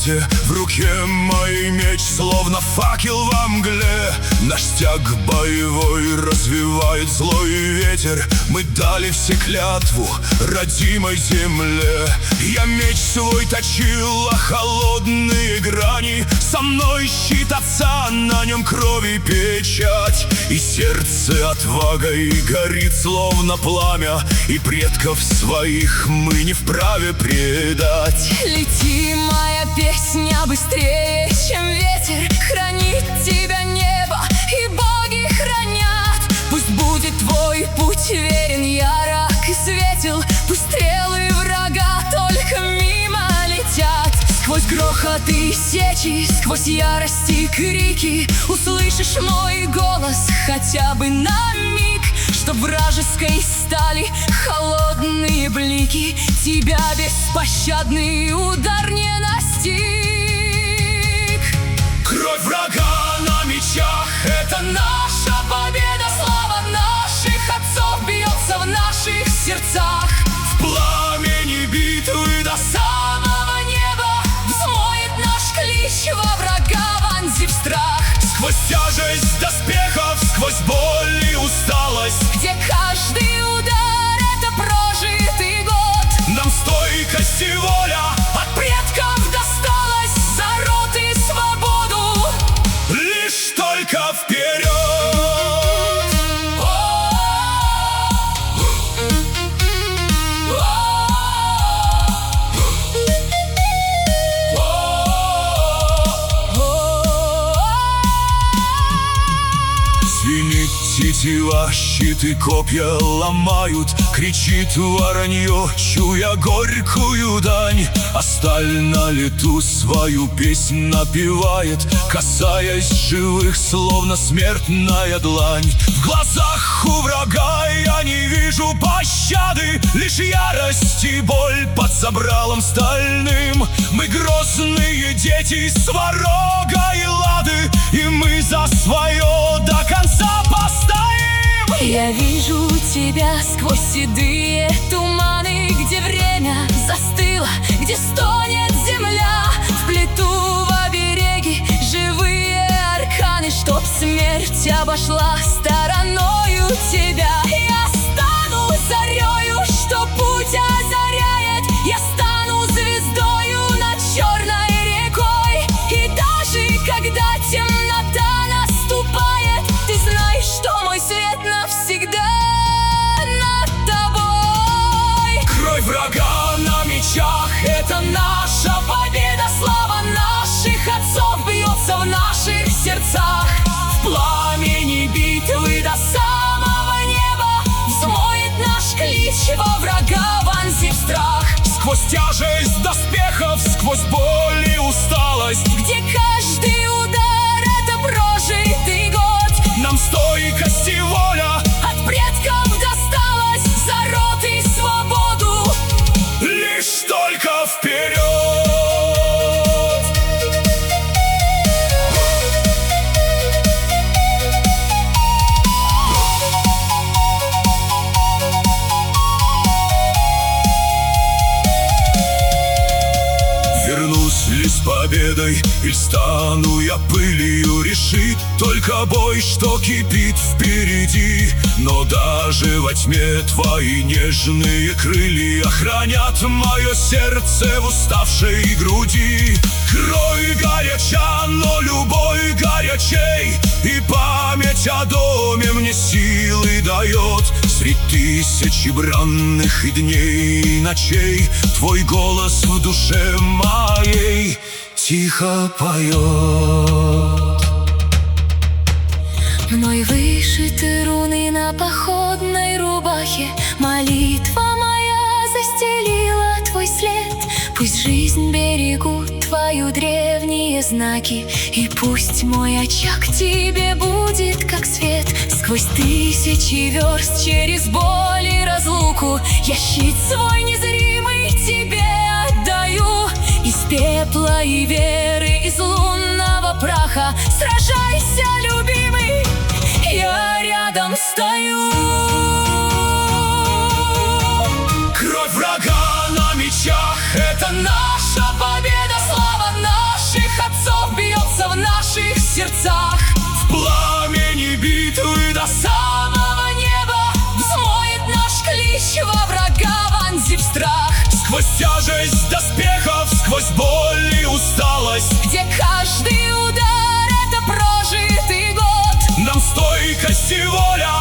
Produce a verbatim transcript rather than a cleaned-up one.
свете. В руке мой меч, словно факел во мгле. Наш стяг боевой развивает злой ветер. Мы дали все клятву родимой земле. Я меч свой точил, а холодные грани. Со мной щит отца, на нем крови печать. И сердце отвагой горит, словно пламя. И предков своих мы не вправе предать. Лети, моя песня, быстрее, чем ветер. Хранит тебя небо, и боги хранят. Пусть будет твой путь верен, ярок и светел. Пусть стрелы врага только мимо летят. Сквозь грохот и сечи, сквозь ярости и крики услышишь мой голос хотя бы на миг. Чтоб вражеской стали холодные блики тебя беспощадный удар не настиг. Кровь врага на мечах — это наша победа. Слава наших отцов бьется в наших сердцах. В пламени битвы до самого неба взмоет наш клич во врага, вонзив страх. Сквозь тяжесть доспехов, сквозь боль и усталость, где каждый удар — это прожитый год. нам стойкость и воля от предков досталось за род и свободу. Лишь только вперед! Звенит тетива, щиты, копья ломают. Кричит воронье, чуя горькую дань. А сталь на лету свою песнь напевает, касаясь живых, словно смертная длань. В глазах у врага я не вижу пощады, лишь ярость и боль под забралом стальным. Мы грозные дети Сварога и Лады, и мы за свое до конца постоим. Я вижу тебя сквозь седые туманы, где время застыло, где стонет земля. Вплету в обереги живые арканы, чтоб смерть обошла стороною тебя. Я стану зарею, что путь озаряет. Я стану звездою над черной рекой. И даже когда темнота наступает, ты знаешь, что мой свет навсегда над тобой. Кровь врага на мечах — это наша победа. Слава наших отцов бьется в наших сердцах. В пламени битвы до самого неба взмоет наш клич во врага, вонзив страх. Сквозь тяжесть доспехов, сквозь боль и усталость, где каждый удар — это прожитый год. нам стойкость и воля от предков досталось за род и свободу. Лишь только вперед! Вернусь ли с победой, или стану я пылью, решит только бой, что кипит впереди. Но даже во тьме твои нежные крылья хранят мое сердце в уставшей груди. Кровь горяча, но любовь горячей, и память о доме мне силы дает. Средь тысячи бранных и дней, и ночей твой голос в душе моей тихо поет. Мной вышиты руны на походной рубахе. Молитва моя застелила твой след. Пусть жизнь берегут твою древние знаки, и пусть мой очаг тебе будет как свет. Сквозь тысячи верст, через боль и разлуку, я щит свой незримый тебе отдаю. Из пепла и веры, из лунного праха сражайся, любимый, я рядом стою. Кровь врага на мечах — это наша победа. Слава нам! сердцах. В пламени битвы до самого неба взмоет наш клич, во врага вонзив страх. Сквозь тяжесть доспехов, сквозь боль и усталость, где каждый удар — это прожитый год. нам стойкость и воля